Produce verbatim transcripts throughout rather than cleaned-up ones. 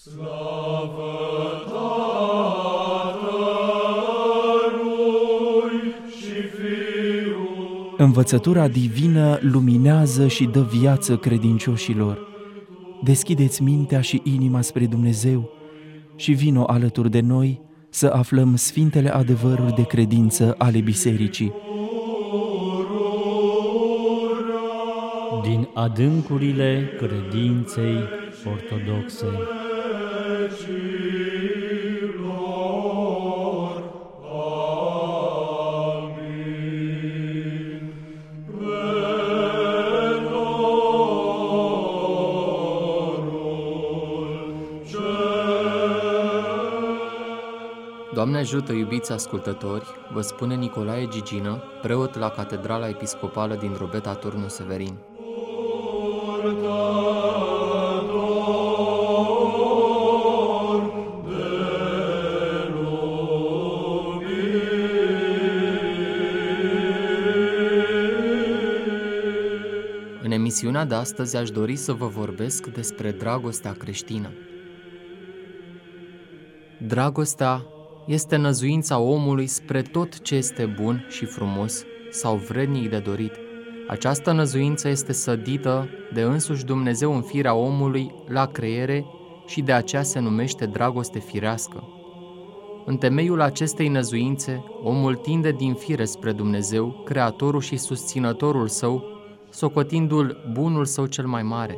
Slavă Tatălui și Fiului. Învățătura divină luminează și dă viață credincioșilor. Deschideți mintea și inima spre Dumnezeu și vino alături de noi să aflăm sfintele adevăruri de credință ale Bisericii. Din adâncurile credinței ortodoxe. Doamne ajută, iubiți ascultători, vă spune Nicolae Gigină, preot la Catedrala Episcopală din Drobeta Turnul Severin. În emisiunea de astăzi aș dori să vă vorbesc despre dragostea creștină. Dragostea este năzuința omului spre tot ce este bun și frumos sau vrednic de dorit. Această năzuință este sădită de însuși Dumnezeu în firea omului la creere și de aceea se numește dragoste firească. În temeiul acestei năzuințe, omul tinde din fire spre Dumnezeu, Creatorul și susținătorul său, socotindu-l bunul său cel mai mare.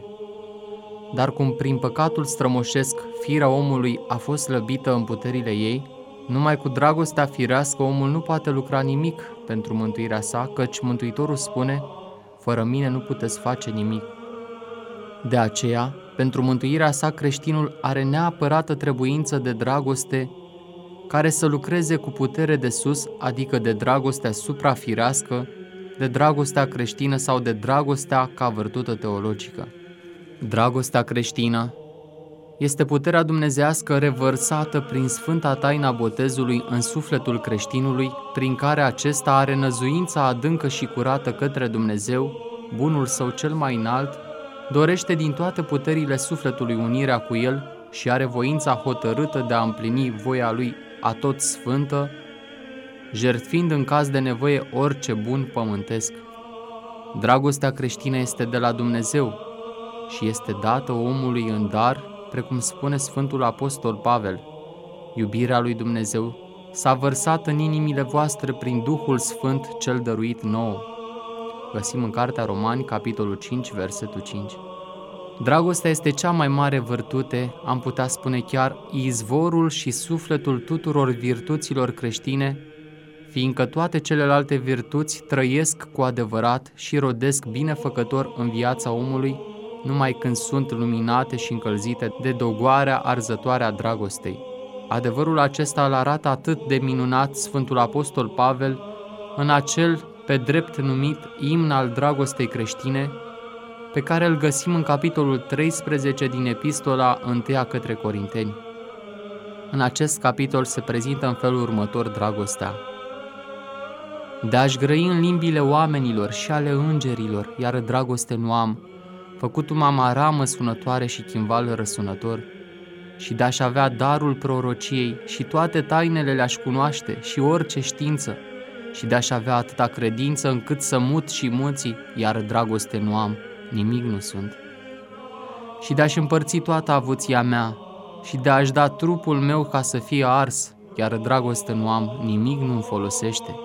Dar cum prin păcatul strămoșesc firea omului a fost slăbită în puterile ei, numai cu dragostea firească omul nu poate lucra nimic pentru mântuirea sa, căci Mântuitorul spune: fără mine nu puteți face nimic. De aceea, pentru mântuirea sa, creștinul are neapărată trebuință de dragoste care să lucreze cu putere de sus, adică de dragostea suprafirească, de dragostea creștină sau de dragostea ca virtute teologică. Dragostea creștină este puterea dumnezeiască revărsată prin sfânta taina botezului în sufletul creștinului, prin care acesta are năzuința adâncă și curată către Dumnezeu, bunul său cel mai înalt, dorește din toate puterile sufletului unirea cu El și are voința hotărâtă de a împlini voia Lui atot sfântă, jertfind în caz de nevoie orice bun pământesc. Dragostea creștină este de la Dumnezeu și este dată omului în dar, precum spune Sfântul Apostol Pavel: iubirea lui Dumnezeu s-a vărsat în inimile voastre prin Duhul Sfânt cel dăruit nouă. Găsim în Cartea Romani, capitolul cinci, versetul cinci. Dragostea este cea mai mare virtute, am putea spune chiar izvorul și sufletul tuturor virtuților creștine, fiindcă toate celelalte virtuți trăiesc cu adevărat și rodesc binefăcător în viața omului numai când sunt luminate și încălzite de dogoarea arzătoare a dragostei. Adevărul acesta îl arată atât de minunat Sfântul Apostol Pavel în acel pe drept numit imn al dragostei creștine, pe care îl găsim în capitolul treisprezece din Epistola întâia către Corinteni. În acest capitol se prezintă în felul următor dragostea: de a-și grăi în limbile oamenilor și ale îngerilor, iar dragoste nu am, făcut-mă amaramă sunătoare și chimval răsunător, și de-aș avea darul prorociei și toate tainele le-aș cunoaște și orice știință, și de-aș avea atâta credință încât să mut și munții, iar dragoste nu am, nimic nu sunt. Și de-aș împărți toată avuția mea și de-aș da trupul meu ca să fie ars, iar dragoste nu am, nimic nu-mi folosește.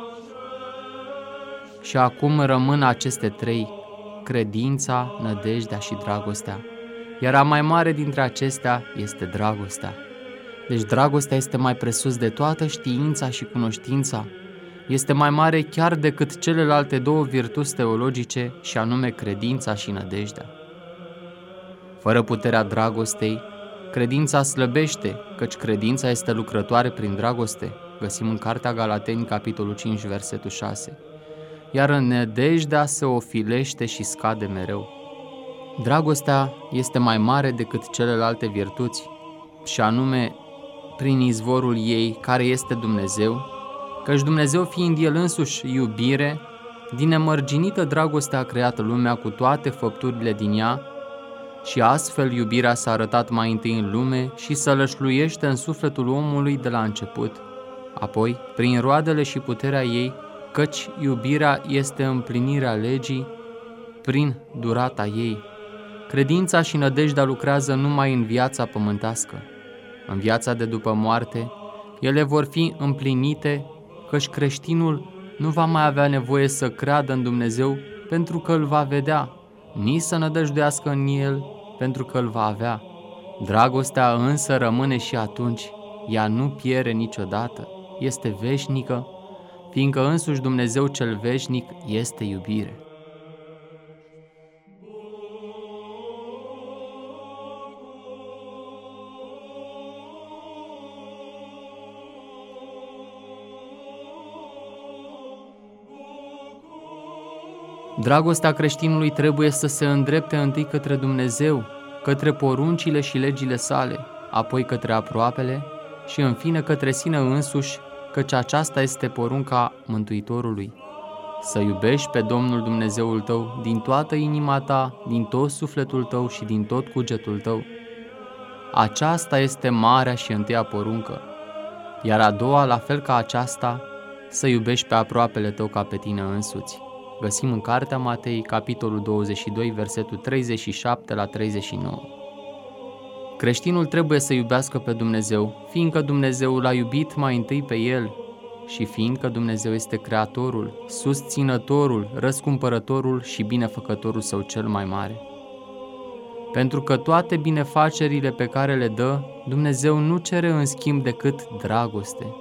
Și acum rămân aceste trei: credința, nădejdea și dragostea, iar a mai mare dintre acestea este dragostea. Deci dragostea este mai presus de toată știința și cunoștința, este mai mare chiar decât celelalte două virtuți teologice, și anume credința și nădejdea. Fără puterea dragostei, credința slăbește, căci credința este lucrătoare prin dragoste, găsim în Cartea Galateni, capitolul cinci, versetul șase. Iar în nădejdea se ofilește și scade mereu. Dragostea este mai mare decât celelalte virtuți, și anume prin izvorul ei, care este Dumnezeu, căci Dumnezeu, fiind El însuși iubire, din nemărginită dragoste a creat lumea cu toate făpturile din ea, și astfel iubirea s-a arătat mai întâi în lume și sălășluiește în sufletul omului de la început, apoi prin roadele și puterea ei, căci iubirea este împlinirea legii prin durata ei. Credința și nădejdea lucrează numai în viața pământească. În viața de după moarte, ele vor fi împlinite, căci creștinul nu va mai avea nevoie să creadă în Dumnezeu pentru că îl va vedea, nici să nădăjduiască în el pentru că îl va avea. Dragostea însă rămâne și atunci, ea nu pierde niciodată, este veșnică, fiindcă însuși Dumnezeu cel veșnic este iubire. Dragostea creștinului trebuie să se îndrepte întâi către Dumnezeu, către poruncile și legile sale, apoi către aproapele și în fine către sine însuși, căci aceasta este porunca Mântuitorului. Să iubești pe Domnul Dumnezeul tău din toată inima ta, din tot sufletul tău și din tot cugetul tău. Aceasta este marea și întâia poruncă, iar a doua, la fel ca aceasta, să iubești pe aproapele tău ca pe tine însuți. Găsim în Cartea Matei, capitolul douăzeci și doi, versetul treizeci și șapte la treizeci și nouă. Creștinul trebuie să iubească pe Dumnezeu, fiindcă Dumnezeu l-a iubit mai întâi pe el și fiindcă Dumnezeu este Creatorul, susținătorul, răscumpărătorul și binefăcătorul său cel mai mare. Pentru că toate binefacerile pe care le dă, Dumnezeu nu cere în schimb decât dragoste.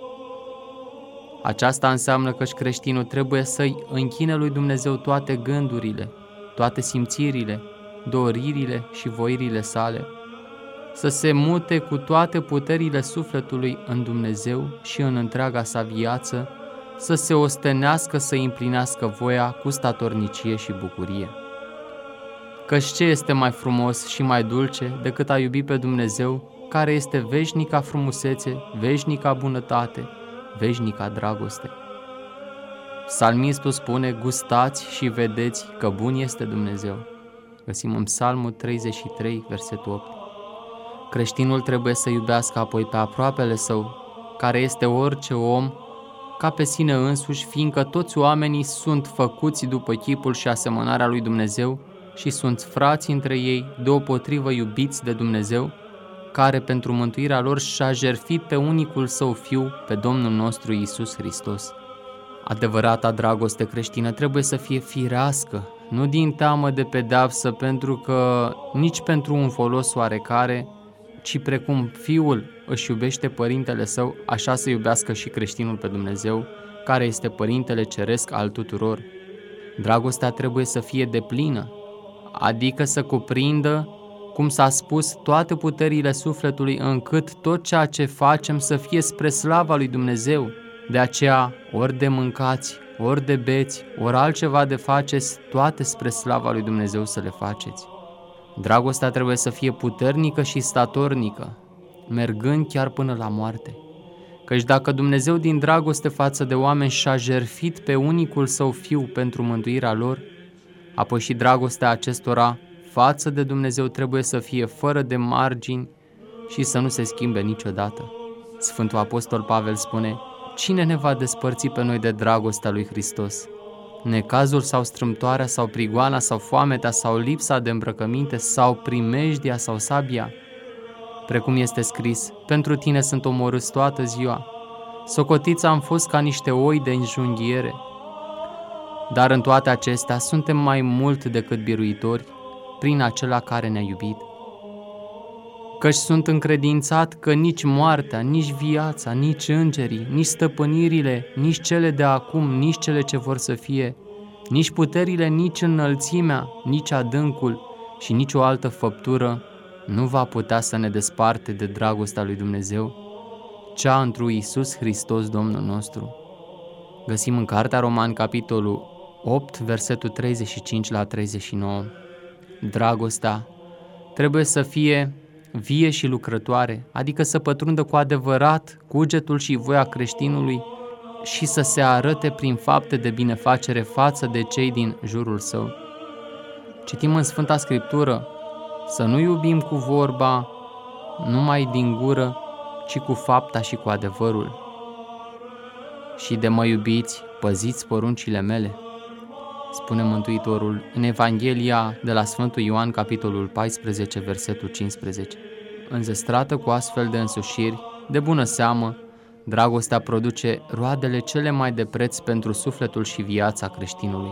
Aceasta înseamnă că creștinul trebuie să-i închine lui Dumnezeu toate gândurile, toate simțirile, doririle și voirile sale, să se mute cu toate puterile sufletului în Dumnezeu și în întreaga sa viață, să se ostenească să împlinească voia cu statornicie și bucurie. Căci ce este mai frumos și mai dulce decât a iubi pe Dumnezeu, care este veșnica frumusețe, veșnica bunătate, veșnica dragoste? Psalmistul spune: gustați și vedeți că bun este Dumnezeu. Găsim în Psalmul treizeci și trei, versetul opt. Creștinul trebuie să iubească apoi pe aproapele său, care este orice om, ca pe sine însuși, fiindcă toți oamenii sunt făcuți după chipul și asemănarea lui Dumnezeu și sunt frați între ei, deopotrivă iubiți de Dumnezeu, care pentru mântuirea lor și-a jertfit pe unicul său Fiu, pe Domnul nostru Iisus Hristos. Adevărata dragoste creștină trebuie să fie firească, nu din teamă de pedeapsă, pentru că nici pentru un folos oarecare, ci precum Fiul își iubește Părintele Său, așa să iubească și creștinul pe Dumnezeu, care este Părintele Ceresc al tuturor. Dragostea trebuie să fie deplină, adică să cuprindă, cum s-a spus, toate puterile sufletului, încât tot ceea ce facem să fie spre slava lui Dumnezeu. De aceea, ori de mâncați, ori de beți, ori altceva de faceți, toate spre slava lui Dumnezeu să le faceți. Dragostea trebuie să fie puternică și statornică, mergând chiar până la moarte. Căci dacă Dumnezeu din dragoste față de oameni și-a jertfit pe unicul său Fiu pentru mântuirea lor, apoi și dragostea acestora față de Dumnezeu trebuie să fie fără de margini și să nu se schimbe niciodată. Sfântul Apostol Pavel spune: cine ne va despărți pe noi de dragostea lui Hristos? Necazul sau strâmtoarea sau prigoana sau foametea sau lipsa de îmbrăcăminte sau primejdia sau sabia? Precum este scris: pentru tine sunt omorâți toată ziua, socotiți am fost ca niște oi de înjunghiere. Dar în toate acestea suntem mai mult decât biruitori prin acela care ne-a iubit. Căci sunt încredințat că nici moartea, nici viața, nici îngerii, nici stăpânirile, nici cele de acum, nici cele ce vor să fie, nici puterile, nici înălțimea, nici adâncul și nici o altă făptură nu va putea să ne desparte de dragostea lui Dumnezeu, cea întru Iisus Hristos Domnul nostru. Găsim în Cartea Romani, capitolul opt, versetul treizeci și cinci la treizeci și nouă. Dragostea trebuie să fie vie și lucrătoare, adică să pătrundă cu adevărat cugetul și voia creștinului și să se arate prin fapte de binefacere față de cei din jurul său. Citim în Sfânta Scriptură să nu iubim cu vorba, numai din gură, ci cu fapta și cu adevărul. Și de mă iubiți, păziți poruncile mele, spune Mântuitorul în Evanghelia de la Sfântul Ioan, capitolul paisprezece, versetul cincisprezece. Înzestrată cu astfel de însușiri, de bună seamă, dragostea produce roadele cele mai de preț pentru sufletul și viața creștinului.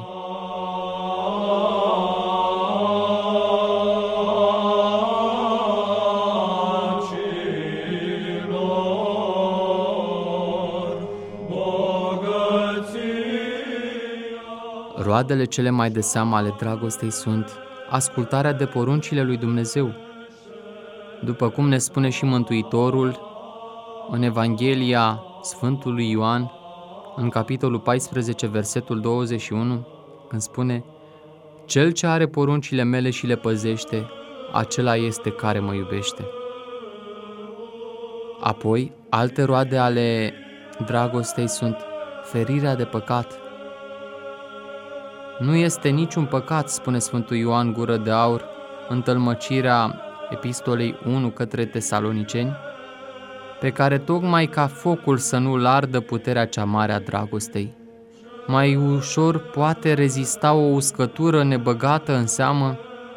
Roadele cele mai de seamă ale dragostei sunt ascultarea de poruncile lui Dumnezeu. După cum ne spune și Mântuitorul în Evanghelia Sfântului Ioan, în capitolul paisprezece, versetul douăzeci și unu, când spune: Cel ce are poruncile mele și le păzește, acela este care mă iubește. Apoi, alte roade ale dragostei sunt ferirea de păcat. Nu este niciun păcat, spune Sfântul Ioan Gură de Aur, în tălmăcirea Epistolei unu către Tesaloniceni, pe care tocmai ca focul să nu-l ardă puterea cea mare a dragostei. Mai ușor poate rezista o uscătură nebăgată în seamă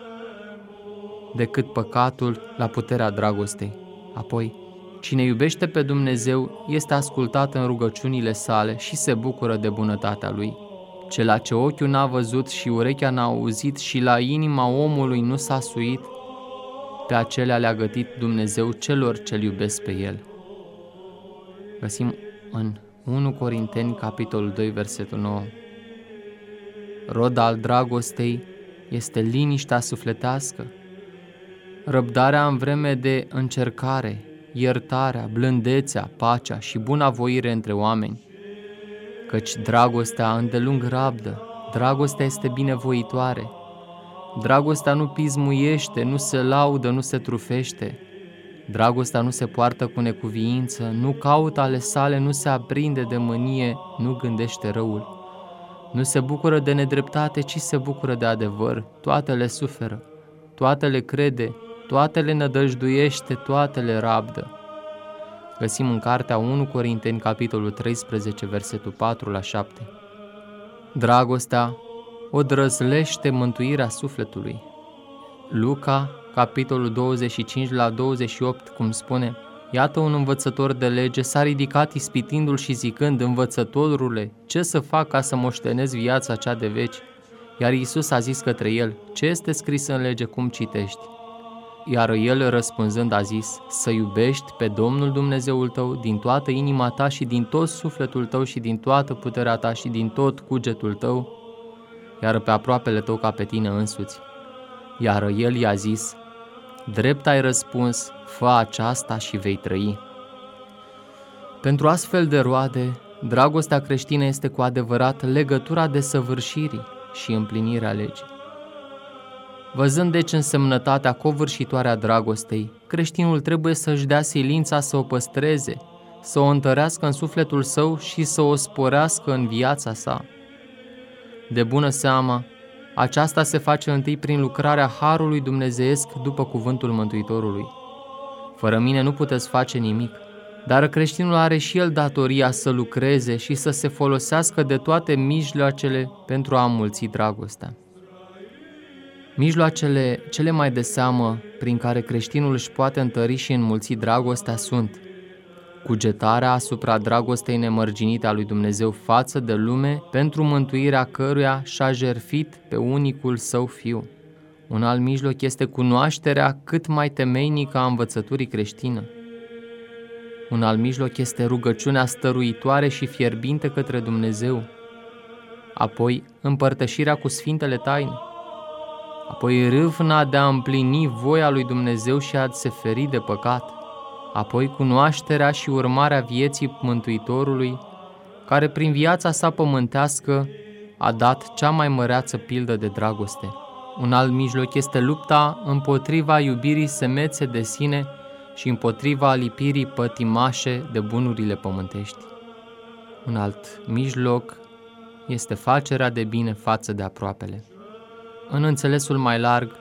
decât păcatul la puterea dragostei. Apoi, cine iubește pe Dumnezeu este ascultat în rugăciunile sale și se bucură de bunătatea Lui. Cela ce ochiul n-a văzut și urechea n-a auzit și la inima omului nu s-a suit, pe acelea le-a gătit Dumnezeu celor ce-L iubesc pe El. Găsim în unu Corinteni, capitolul doi, versetul nouă. Rod al dragostei este liniștea sufletească, răbdarea în vreme de încercare, iertarea, blândețea, pacea și bunavoire între oameni, căci dragostea îndelung rabdă, dragostea este binevoitoare, dragostea nu pismuiește, nu se laudă, nu se trufește, dragostea nu se poartă cu necuviință, nu caută ale sale, nu se aprinde de mânie, nu gândește răul, nu se bucură de nedreptate, ci se bucură de adevăr, toate le suferă, toate le crede, toate le nădăjduiește, toate le rabdă. Găsim în cartea unu Corinteni, capitolul treisprezece, versetul patru la șapte. Dragostea o drăzlește mântuirea sufletului. Luca, capitolul douăzeci și cinci la douăzeci și opt, cum spune: Iată un învățător de lege s-a ridicat ispitindu-l și zicând: Învățătorule, ce să fac ca să moștenesc viața cea de veci? Iar Iisus a zis către el: Ce este scris în lege, cum citești? Iar el răspunzând a zis: Să iubești pe Domnul Dumnezeul tău din toată inima ta și din tot sufletul tău și din toată puterea ta și din tot cugetul tău, iar pe aproapele tău ca pe tine însuți. Iar el i-a zis: Drept ai răspuns, fă aceasta și vei trăi. Pentru astfel de roade, dragostea creștină este cu adevărat legătura desăvârșirii și împlinirea legii. Văzând deci însemnătatea covârșitoare a dragostei, creștinul trebuie să-și dea silința să o păstreze, să o întărească în sufletul său și să o sporească în viața sa. De bună seamă, aceasta se face întâi prin lucrarea harului dumnezeiesc după cuvântul Mântuitorului. Fără mine nu puteți face nimic, dar creștinul are și el datoria să lucreze și să se folosească de toate mijloacele pentru a înmulți dragostea. Mijloacele cele mai de seamă prin care creștinul își poate întări și înmulți dragostea sunt cugetarea asupra dragostei nemărginite a lui Dumnezeu față de lume, pentru mântuirea căruia și-a jertfit pe unicul său Fiu. Un alt mijloc este cunoașterea cât mai temeinică a învățăturii creștine. Un alt mijloc este rugăciunea stăruitoare și fierbinte către Dumnezeu. Apoi împărtășirea cu sfintele taine. Apoi râvna de a împlini voia lui Dumnezeu și a se feri de păcat. Apoi cunoașterea și urmarea vieții Mântuitorului, care prin viața sa pământească a dat cea mai măreață pildă de dragoste. Un alt mijloc este lupta împotriva iubirii semețe de sine și împotriva lipirii pătimașe de bunurile pământești. Un alt mijloc este facerea de bine față de aproapele. În înțelesul mai larg,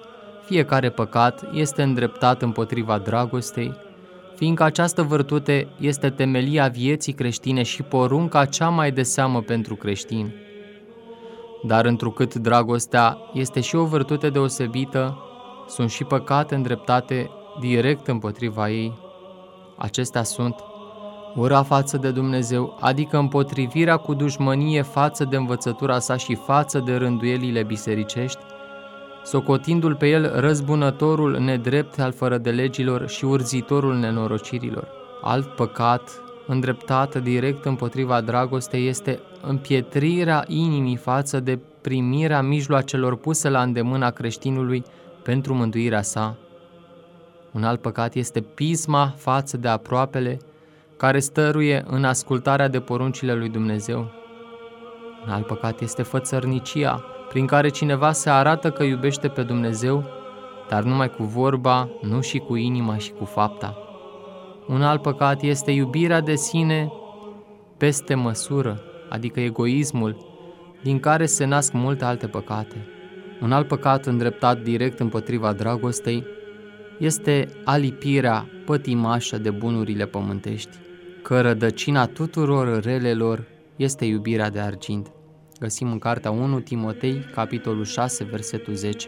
fiecare păcat este îndreptat împotriva dragostei, fiindcă această virtute este temelia vieții creștine și porunca cea mai de seamă pentru creștini. Dar întrucât dragostea este și o virtute deosebită, sunt și păcate îndreptate direct împotriva ei. Acestea sunt ura față de Dumnezeu, adică împotrivirea cu dușmănie față de învățătura sa și față de rânduielile bisericești, socotindu-l pe el răzbunătorul nedrept al fără de legilor și urzitorul nenorocirilor. Alt păcat îndreptat direct împotriva dragostei este împietrirea inimii față de primirea mijloacelor puse la îndemâna creștinului pentru mântuirea sa. Un alt păcat este pisma față de aproapele, care stăruie în ascultarea de poruncile lui Dumnezeu. Un alt păcat este fățărnicia, prin care cineva se arată că iubește pe Dumnezeu, dar numai cu vorba, nu și cu inima și cu fapta. Un alt păcat este iubirea de sine peste măsură, adică egoismul, din care se nasc multe alte păcate. Un alt păcat îndreptat direct împotriva dragostei este alipirea pătimașă de bunurile pământești, că rădăcina tuturor relelor este iubirea de argint. Găsim în cartea unu Timotei, capitolul șase, versetul zece.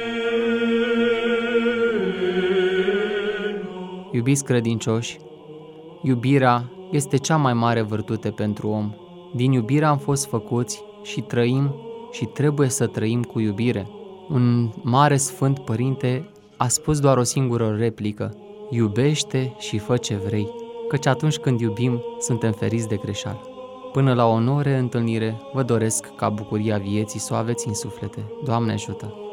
Iubiți credincioși, iubirea este cea mai mare virtute pentru om. Din iubire am fost făcuți și trăim și trebuie să trăim cu iubire. Un mare sfânt părinte a spus doar o singură replică: iubește și fă ce vrei, căci atunci când iubim, suntem feriți de greșeală. Până la o nouă reîntâlnire, vă doresc ca bucuria vieții să o aveți în suflete. Doamne ajută!